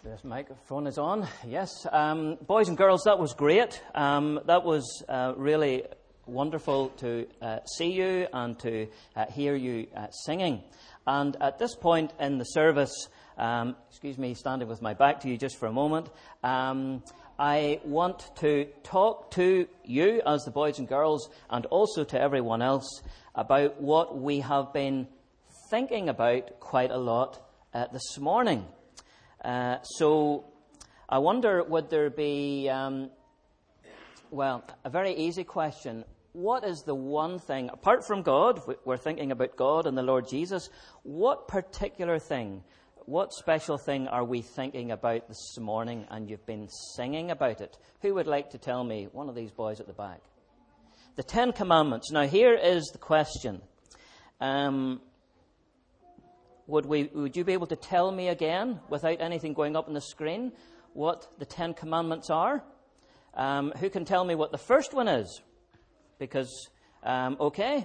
This microphone is on. Yes. Boys and girls, that was great. That was really wonderful to see you and to hear you singing. And at this point in the service, excuse me, standing with my back to you just for a moment, I want to talk to you as the boys and girls and also to everyone else about what we have been thinking about quite a lot this morning. So I wonder, would there be, a very easy question. What is the one thing, apart from God, we're thinking about God and the Lord Jesus, what particular thing, what special thing are we thinking about this morning and you've been singing about it? Who would like to tell me? One of these boys at the back. The Ten Commandments. Now here is the question. Would you be able to tell me again, without anything going up on the screen, what the Ten Commandments are? Who can tell me what the first one is? Because, okay.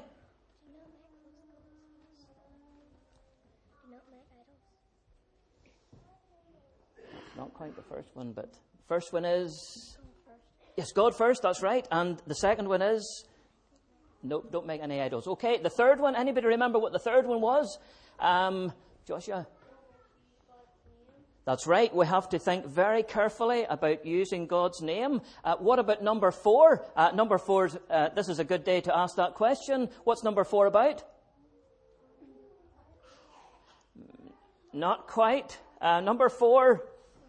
Not quite the first one, but first one is... Yes, God first, that's right. And the second one is... No, don't make any idols. Okay, the third one, anybody remember what the third one was? Joshua? That's right. We have to think very carefully about using God's name. What about number 4? Number 4, this is a good day to ask that question. What's number 4 about? Not quite. Number 4.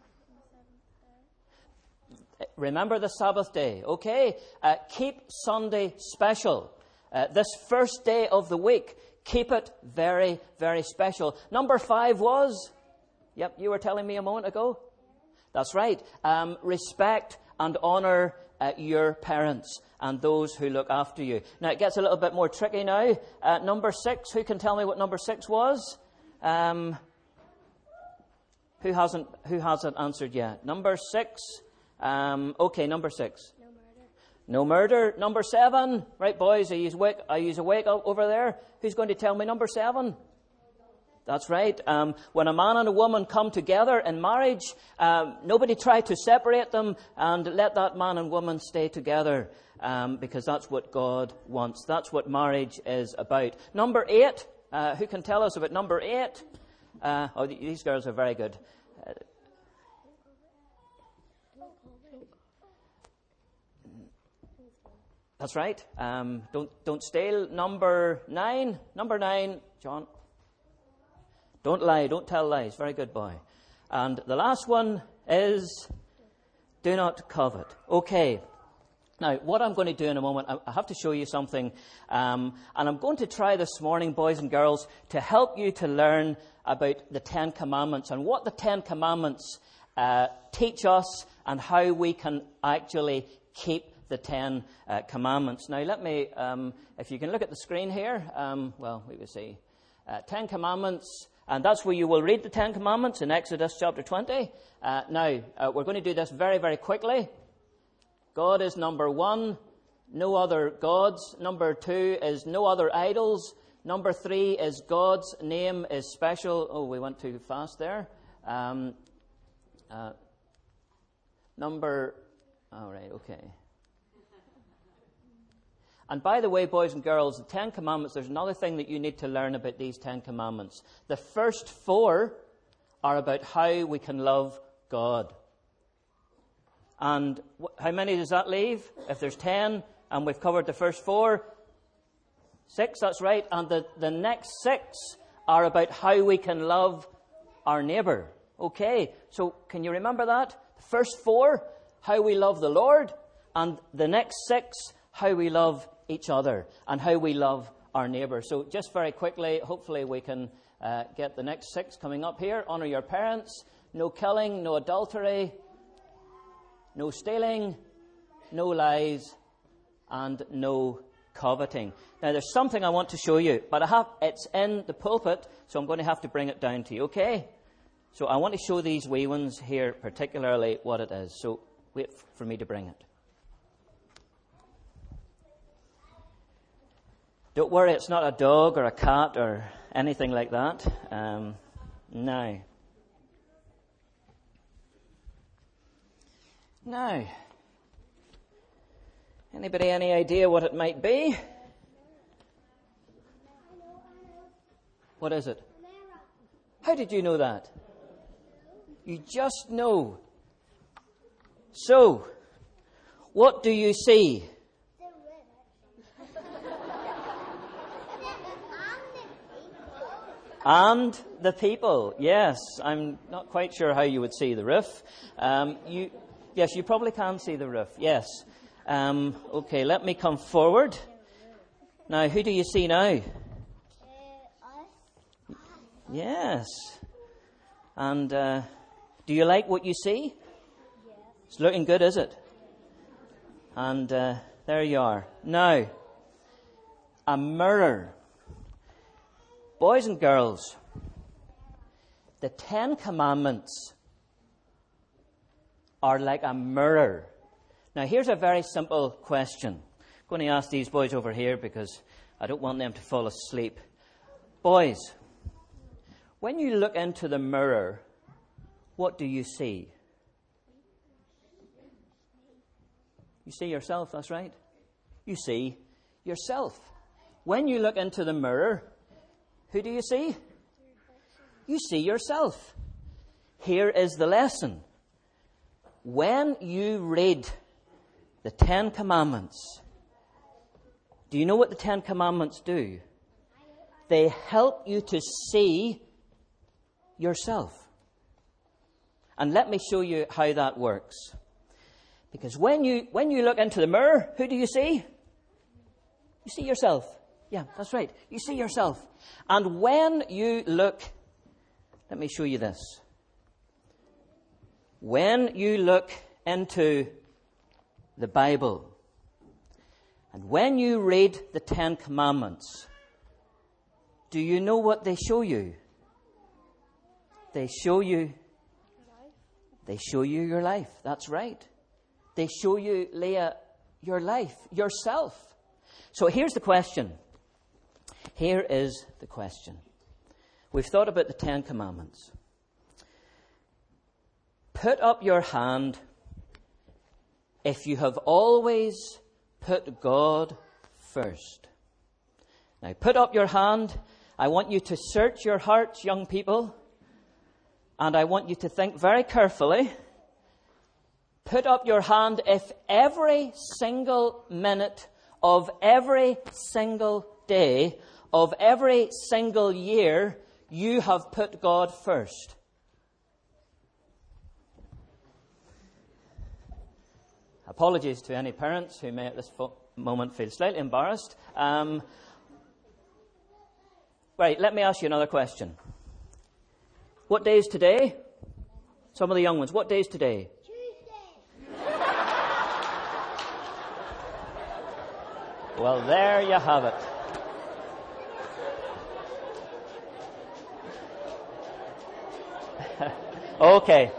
Remember the Sabbath day. Okay. Keep Sunday special. This first day of the week. Keep it very, very special. Number 5 was... Yep, you were telling me a moment ago. That's right. Respect and honour your parents and those who look after you. Now, it gets a little bit more tricky now. Number 6, who can tell me what number 6 was? Who hasn't answered yet? Number 6. Okay, number 6. No murder. Number 7. Right, boys, are you awake over there? Who's going to tell me number 7? That's right. When a man and a woman come together in marriage, nobody try to separate them and let that man and woman stay together because that's what God wants. That's what marriage is about. Number 8. Who can tell us about number 8? These girls are very good. That's right. Don't steal. Number 9. Number 9, John. Don't lie. Don't tell lies. Very good boy. And the last one is do not covet. Okay. Now, what I'm going to do in a moment, I have to show you something. And I'm going to try this morning, boys and girls, to help you to learn about the Ten Commandments and what the Ten Commandments teach us and how we can actually keep the Ten Commandments. Now, let me, if you can look at the screen here, we will see. 10 Commandments, and that's where you will read the 10 Commandments in Exodus chapter 20. Now, we're going to do this very, very quickly. God is number 1, no other gods. Number 2 is no other idols. Number 3 is God's name is special. Oh, we went too fast there. All right, okay. And by the way, boys and girls, the 10 Commandments, there's another thing that you need to learn about these 10 Commandments. The first 4 are about how we can love God. And how many does that leave? If there's 10 and we've covered the first 4, 6, that's right. And the next 6 are about how we can love our neighbour. Okay, so can you remember that? The first 4, how we love the Lord. And the next 6, how we love each other and how we love our neighbour. So just very quickly, hopefully we can get the next 6 coming up here. Honour your parents. No killing, no adultery, no stealing, no lies, and no coveting. Now there's something I want to show you, but it's in the pulpit, so I'm going to have to bring it down to you, okay? So I want to show these wee ones here, particularly what it is. So wait for me to bring it. Don't worry, it's not a dog or a cat or anything like that. Now, Now, anybody any idea what it might be? What is it? How did you know that? You just know. So, what do you see? And the people. Yes, I'm not quite sure how you would see the roof. Yes, you probably can see the roof. Yes. Okay, let me come forward. Now, who do you see now? Yes. And do you like what you see? It's looking good, is it? And there you are. Now, a mirror. Boys and girls, the 10 Commandments are like a mirror. Now, here's a very simple question. I'm going to ask these boys over here because I don't want them to fall asleep. Boys, when you look into the mirror, what do you see? You see yourself, that's right. You see yourself. When you look into the mirror, who do you see? You see yourself. Here is the lesson. When you read the 10 Commandments, do you know what the 10 Commandments do? They help you to see yourself. And let me show you how that works. Because when you look into the mirror, who do you see? You see yourself. Yeah, that's right. You see yourself. And when you look, let me show you this. When you look into the Bible, and when you read the 10 Commandments, do you know what they show you? They show you your life. That's right. They show you, Leah, your life, yourself. So here's the question. Here is the question. We've thought about the 10 Commandments. Put up your hand if you have always put God first. Now, put up your hand. I want you to search your hearts, young people. And I want you to think very carefully. Put up your hand if every single minute of every single day of every single year you have put God first. Apologies to any parents who may at this moment feel slightly embarrassed. Right, let me ask you another question. What day is today? Some of the young ones. What day is today? Tuesday. Well, there you have it. Okay.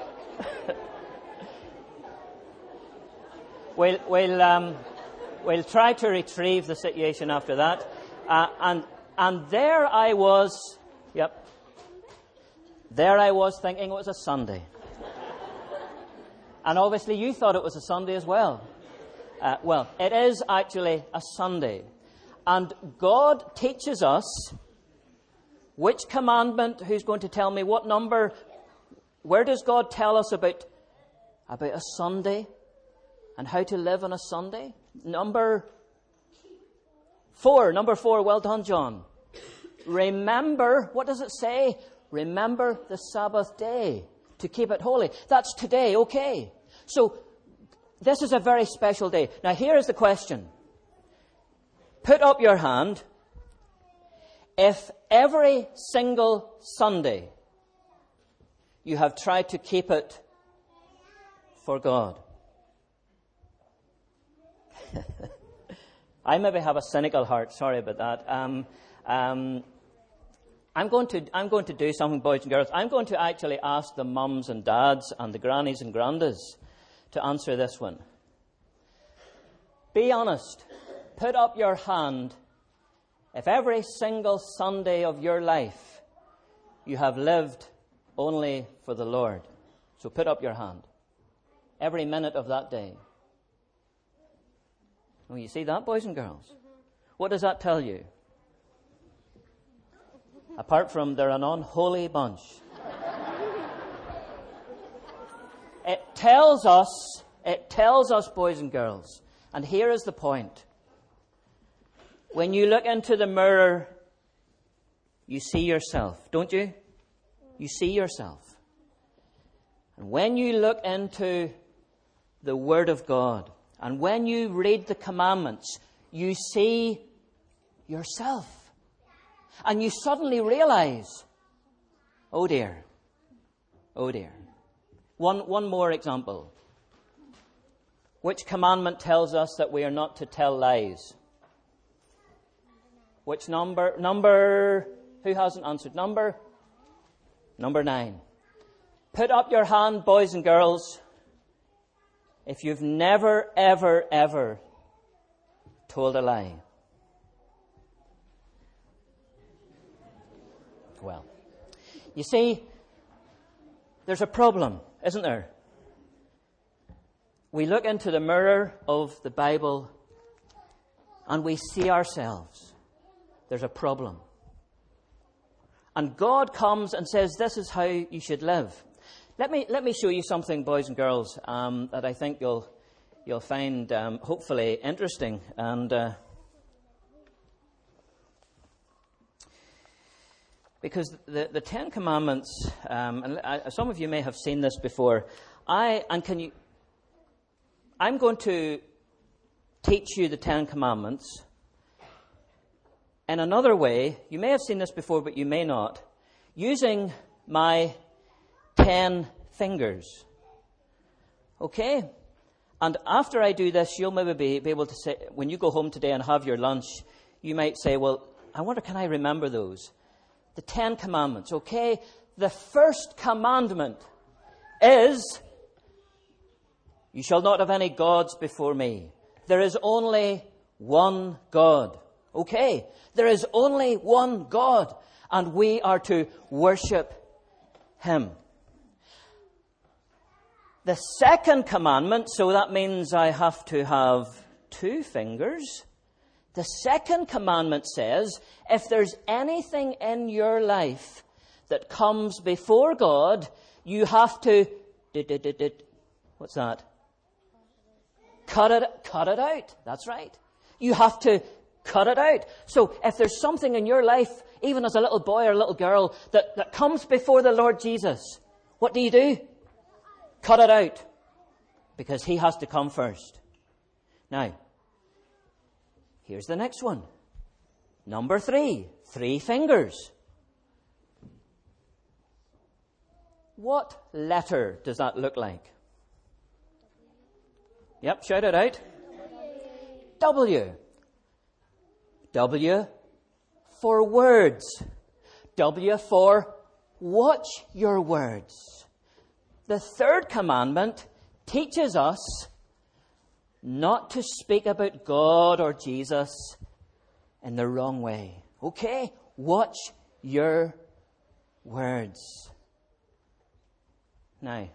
We'll try to retrieve the situation after that. And there I was. Yep. There I was thinking it was a Sunday. And obviously you thought it was a Sunday as well. Well, it is actually a Sunday. And God teaches us which commandment, who's going to tell me what number, where does God tell us about a Sunday and how to live on a Sunday? Number 4, well done, John. Remember, what does it say? Remember the Sabbath day to keep it holy. That's today, okay. So, this is a very special day. Now, here is the question. Put up your hand if every single Sunday you have tried to keep it for God. I maybe have a cynical heart. Sorry about that. I'm going to do something, boys and girls. I'm going to actually ask the mums and dads and the grannies and grandas to answer this one. Be honest. Put up your hand if every single Sunday of your life you have lived only for the Lord. So put up your hand. every minute of that day. Oh, you see that, boys and girls? What does that tell you? Apart from they're an unholy bunch. It tells us, boys and girls, and here is the point. When you look into the mirror, you see yourself, don't you? You see yourself. And when you look into the Word of God, and when you read the commandments, you see yourself. And you suddenly realize, oh dear. One more example. Which commandment tells us that we are not to tell lies? Which number? Who hasn't answered? Number 9. Put up your hand, boys and girls, if you've never, ever, ever told a lie. Well, you see, there's a problem, isn't there? We look into the mirror of the Bible and we see ourselves. There's a problem. And God comes and says, this is how you should live. Let me show you something, boys and girls, that I think you'll find hopefully interesting. And because the Ten Commandments, and some of you may have seen this before. I'm going to teach you the Ten Commandments in another way. You may have seen this before, but you may not. Using my 10 fingers. Okay? And after I do this, you'll maybe be able to say, when you go home today and have your lunch, you might say, well, I wonder, can I remember those? The 10 Commandments, okay? The first commandment is, you shall not have any gods before me. There is only one God. Okay? There is only one God, and we are to worship Him. The second commandment, so that means I have to have 2 fingers. The second commandment says, if there's anything in your life that comes before God, you have to, what's that? Cut it out. That's right. You have to cut it out. So if there's something in your life, even as a little boy or a little girl, that comes before the Lord Jesus, what do? Cut it out. Because He has to come first. Now, here's the next one. Number 3. 3 fingers. What letter does that look like? Yep, shout it out. W. W for words. W for watch your words. The third commandment teaches us not to speak about God or Jesus in the wrong way. Okay? Watch your words. Now,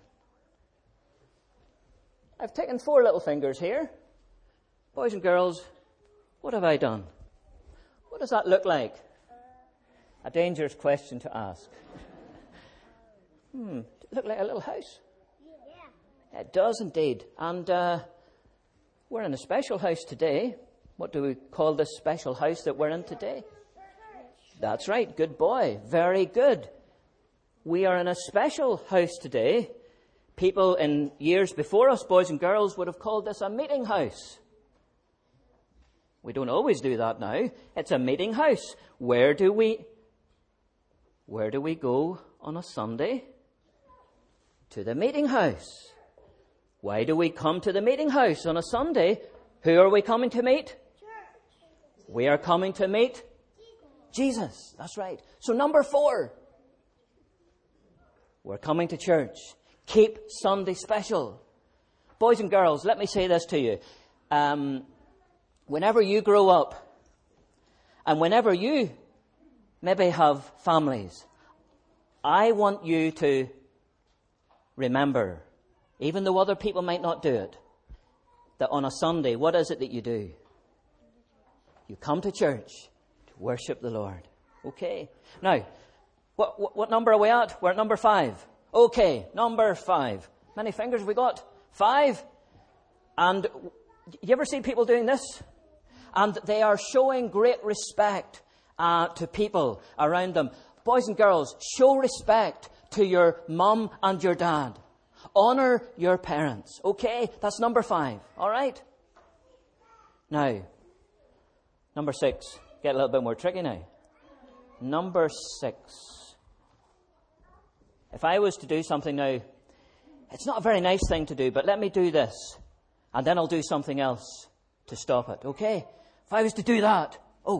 I've taken 4 little fingers here. Boys and girls, what have I done? What does that look like? A dangerous question to ask. Does it look like a little house? Yeah. It does indeed. And we're in a special house today. What do we call this special house that we're in today? That's right. Good boy. Very good. We are in a special house today. People in years before us, boys and girls, would have called this a meeting house. We don't always do that now. It's a meeting house. Where do we go on a Sunday? To the meeting house. Why do we come to the meeting house on a Sunday? Who are we coming to meet? Church. We are coming to meet Jesus. That's right. So number 4. We're coming to church. Keep Sunday special. Boys and girls, let me say this to you. Whenever you grow up, and whenever you maybe have families, I want you to remember, even though other people might not do it, that on a Sunday, what is it that you do? You come to church to worship the Lord. Okay. Now, what number are we at? We're at number 5. Okay, number 5. Many fingers have we got? 5. And you ever see people doing this? And they are showing great respect to people around them. Boys and girls, show respect to your mum and your dad. Honour your parents. Okay? That's number 5. All right? Now, number 6. Get a little bit more tricky now. Number 6. If I was to do something now, it's not a very nice thing to do, but let me do this. And then I'll do something else to stop it. Okay? If I was to do that,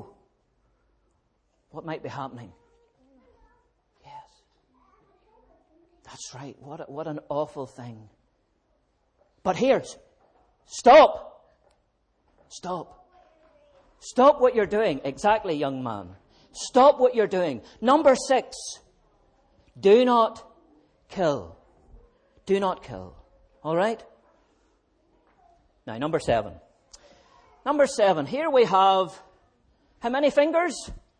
what might be happening? Yes. That's right. What an awful thing. But here's, stop. Stop. Stop what you're doing. Exactly, young man. Stop what you're doing. Number 6. Do not kill. Do not kill. All right? Now, number 7. Number 7. Here we have, how many fingers?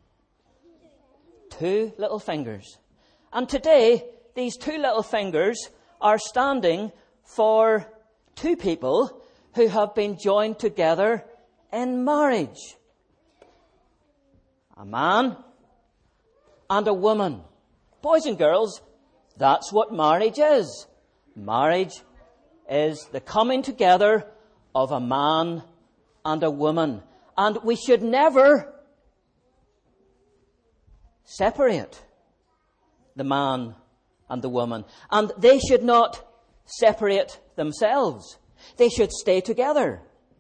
2 little fingers. And today, these 2 little fingers are standing for 2 people who have been joined together in marriage. A man and a woman. Boys and girls, that's what marriage is. Marriage is the coming together of a man and a woman. And we should never separate the man and the woman. And they should not separate themselves. They should stay together.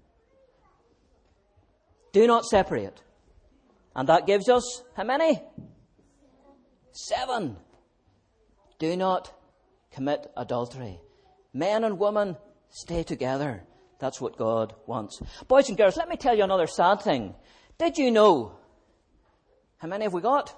Do not separate. And that gives us how many? 7. Do not commit adultery. Men and women, stay together. That's what God wants. Boys and girls, let me tell you another sad thing. Did you know? How many have we got?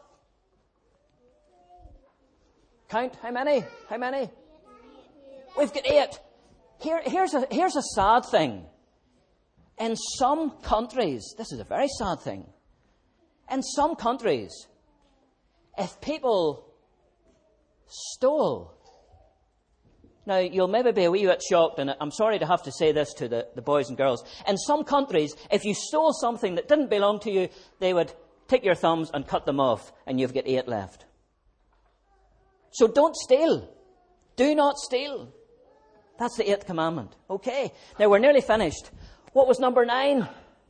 Count. How many? How many? We've got 8. Here's a sad thing. In some countries, this is a very sad thing. In some countries, if people stole, now you'll maybe be a wee bit shocked, and I'm sorry to have to say this to the boys and girls. In some countries, if you stole something that didn't belong to you, they would take your thumbs and cut them off, and you've got 8 left. So don't steal. Do not steal. That's the 8th commandment. Okay. Now we're nearly finished. What was number 9?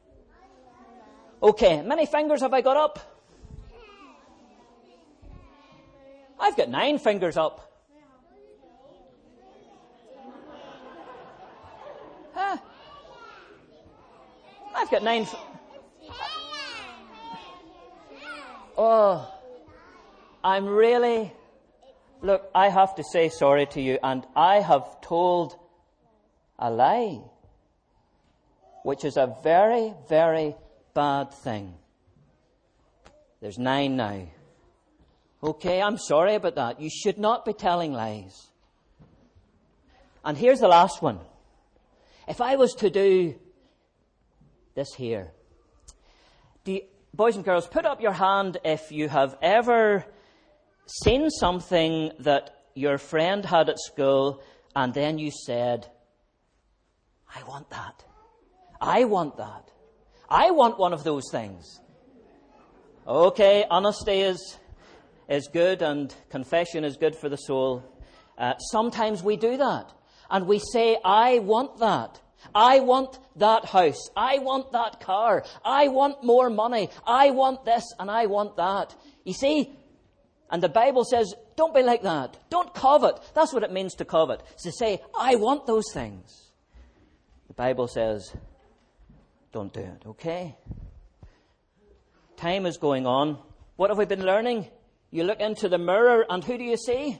Okay. Many fingers have I got up? I've got 9 fingers up. Huh? I've got 9. I'm really... Look, I have to say sorry to you, and I have told a lie, which is a very, very bad thing. There's 9 now. Okay, I'm sorry about that. You should not be telling lies. And here's the last one. If I was to do this here, boys and girls, put up your hand if you have ever seen something that your friend had at school and then you said, I want that. I want that. I want one of those things. Okay, honesty is good and confession is good for the soul. Sometimes we do that and we say, I want that. I want that house. I want that car. I want more money. I want this and I want that. You see, and the Bible says, don't be like that. Don't covet. That's what it means to covet. It's to say, I want those things. The Bible says, don't do it, okay? Time is going on. What have we been learning? You look into the mirror and who do you see?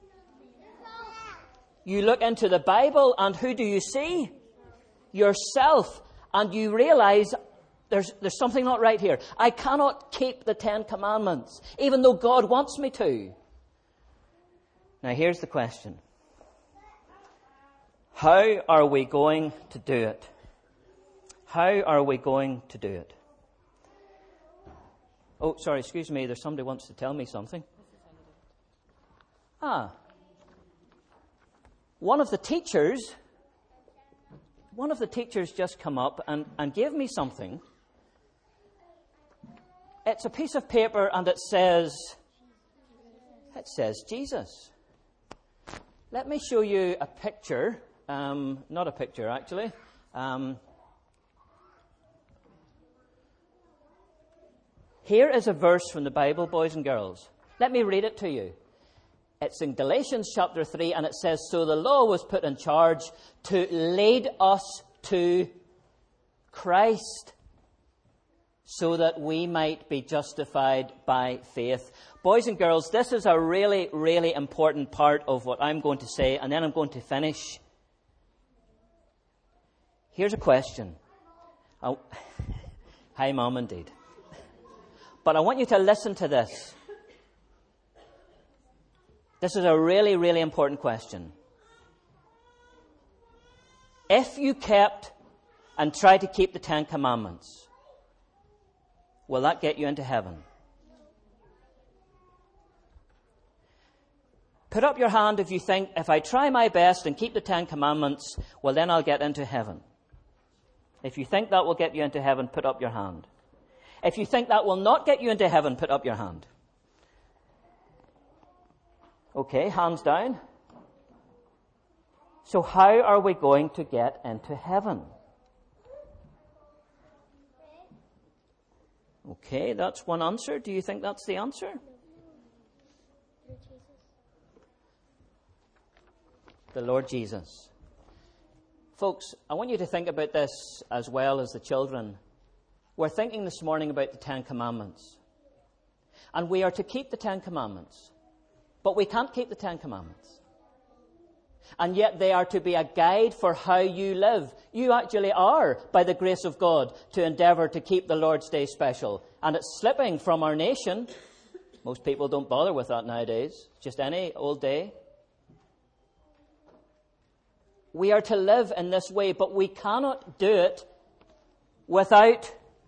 You look into the Bible and who do you see? Yourself. And you realize there's something not right here. I cannot keep the 10 commandments, even though God wants me to. Now here's the question. How are we going to do it? How are we going to do it? Oh, sorry, excuse me. There's somebody who wants to tell me something. One of the teachers just come up and gave me something. It's a piece of paper and it says Jesus. Let me show you a picture. Not a picture, actually. Here is a verse from the Bible, boys and girls. Let me read it to you. It's in Galatians chapter 3, and it says, "So the law was put in charge to lead us to Christ, so that we might be justified by faith." Boys and girls, this is a really, really important part of what I'm going to say, and then I'm going to finish. Here's a question. Hi, Mom, indeed. But I want you to listen to this. This is a really, really important question. If you kept and tried to keep the 10 Commandments, will that get you into heaven? Put up your hand if you think, if I try my best and keep the 10 Commandments, well, then I'll get into heaven. If you think that will get you into heaven, put up your hand. If you think that will not get you into heaven, put up your hand. Okay, hands down. So how are we going to get into heaven? Okay, that's one answer. Do you think that's the answer? The Lord Jesus. Folks, I want you to think about this as well as the children. We're thinking this morning about the 10 Commandments. And we are to keep the 10 Commandments. But we can't keep the 10 Commandments. And yet they are to be a guide for how you live. You actually are, by the grace of God, to endeavour to keep the Lord's Day special. And it's slipping from our nation. Most people don't bother with that nowadays. Just any old day. We are to live in this way, but we cannot do it without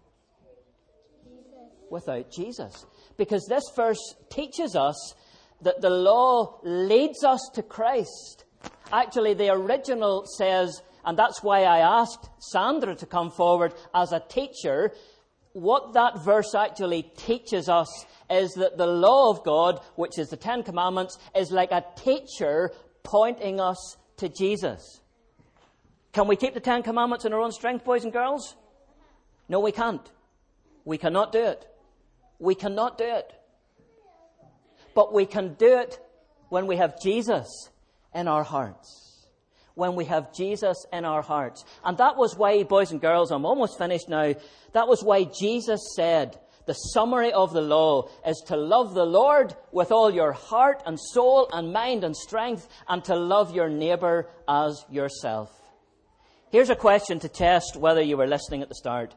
Jesus. Because this verse teaches us that the law leads us to Christ. Actually, the original says, and that's why I asked Sandra to come forward as a teacher, what that verse actually teaches us is that the law of God, which is the 10 Commandments, is like a teacher pointing us to Jesus. Can we keep the 10 Commandments in our own strength, boys and girls? No, we can't. We cannot do it. We cannot do it. But we can do it when we have Jesus in our hearts. When we have Jesus in our hearts. And that was why, boys and girls, I'm almost finished now. That was why Jesus said, the summary of the law is to love the Lord with all your heart and soul and mind and strength, and to love your neighbour as yourself. Here's a question to test whether you were listening at the start.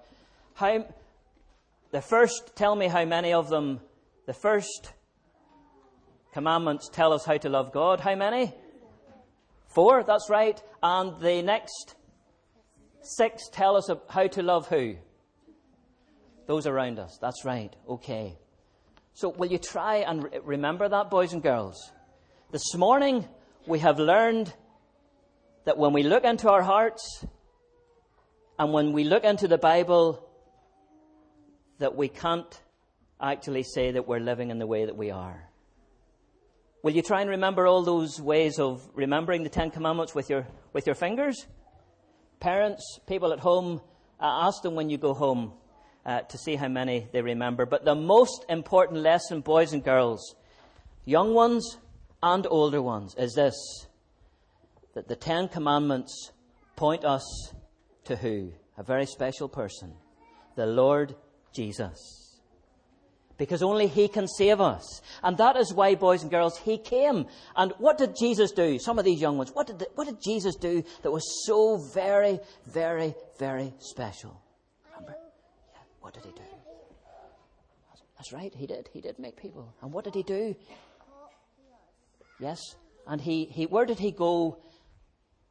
Tell me how many of them, the first commandments tell us how to love God. How many? 4, that's right. And the next 6 tell us how to love who? Those around us. That's right. Okay. So will you try and remember that, boys and girls? This morning we have learned that when we look into our hearts and when we look into the Bible, that we can't actually say that we're living in the way that we are. Will you try and remember all those ways of remembering the 10 Commandments with your fingers? Parents, people at home, ask them when you go home to see how many they remember. But the most important lesson, boys and girls, young ones and older ones, is this: that the 10 Commandments point us to who? A very special person, the Lord Jesus. Because only He can save us. And that is why, boys and girls, He came. And what did Jesus do? Some of these young ones, what did Jesus do that was so very, very, very special? Remember? Yeah, what did He do? That's right, He did. He did make people. And what did He do? Yes. And he where did He go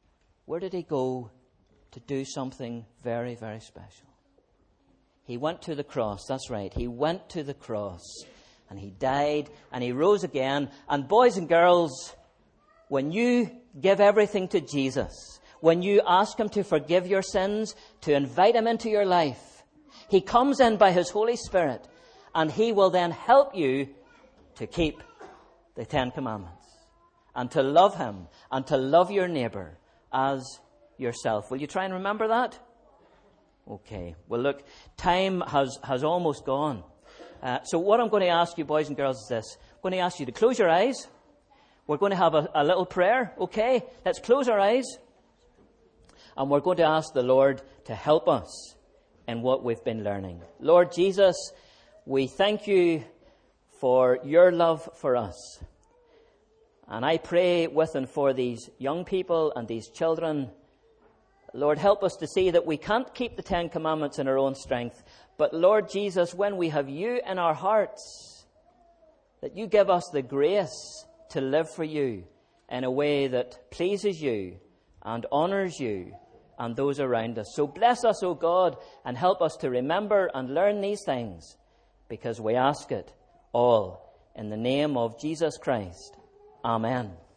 where did he go to do something very, very special? He went to the cross. That's right. He went to the cross. And he died and he rose again. And boys and girls, when you give everything to Jesus, when you ask him to forgive your sins, to invite him into your life, he comes in by his Holy Spirit and he will then help you to keep the 10 Commandments and to love him and to love your neighbour as yourself. Will you try and remember that? Okay. Well, look, time has almost gone. So what I'm going to ask you, boys and girls, is this. I'm going to ask you to close your eyes. We're going to have a little prayer. Okay? Let's close our eyes. And we're going to ask the Lord to help us in what we've been learning. Lord Jesus, we thank you for your love for us. And I pray with and for these young people and these children. Lord, help us to see that we can't keep the 10 Commandments in our own strength. But Lord Jesus, when we have you in our hearts, that you give us the grace to live for you in a way that pleases you and honours you and those around us. So bless us, O God, and help us to remember and learn these things, because we ask it all in the name of Jesus Christ. Amen.